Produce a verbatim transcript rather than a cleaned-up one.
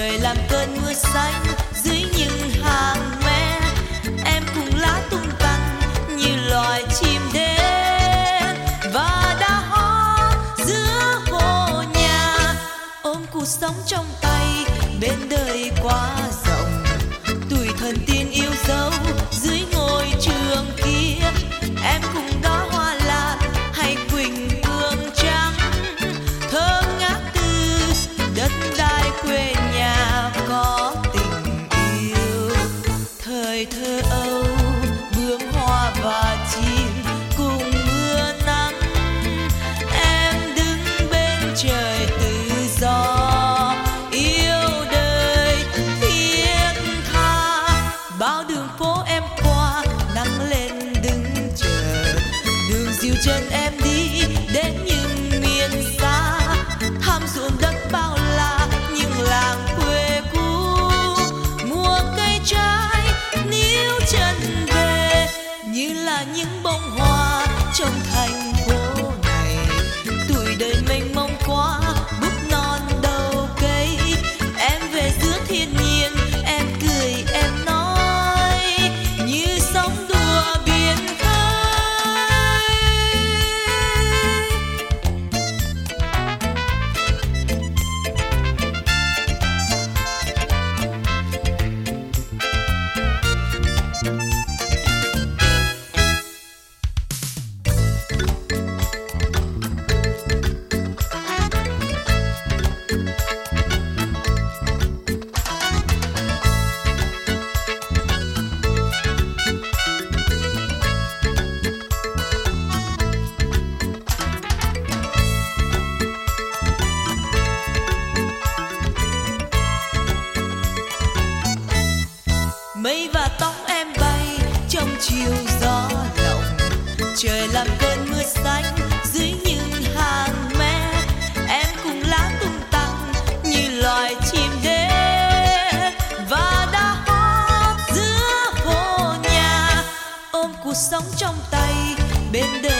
trời làm cơn mưa xanh dưới những hàng me. Em cùng lá tung tăng như loài chim đến và đã hót giữa hồ nhà, ôm cuộc sống trong tay bên đời quá rộng. Tuổi thần tiên yêu dấu dưới ngôi trường kia, em cùng đó hoa lan hay quỳnh hương trắng, thơm ngát từ đất đai quê nhà có tình yêu. Thời thơ ấu bướm hoa và chim cùng mưa nắng, em đứng bên trời tự do yêu đời thiết tha. Bao đường phố em qua nắng lên đứng chờ, đường dìu chân em đi đến những miền xa, thăm ruộng đất bao la những làng quê cũ. Mùa cây trái níu chân về như là những bông hoa trong thành phố này. Tuổi đời mênh mông quá búp non đầu cây, em về giữa thiên nhiên em cười em nói như sóng đùa biển khơi. Mây và tóc em bay trong chiều gió lộng, trời làm cơn mưa xanh dưới những hàng me. Em cùng lá tung tăng như loài chim đến và đã hót giữa hồ nhà, ôm cuộc sống trong tay bên đời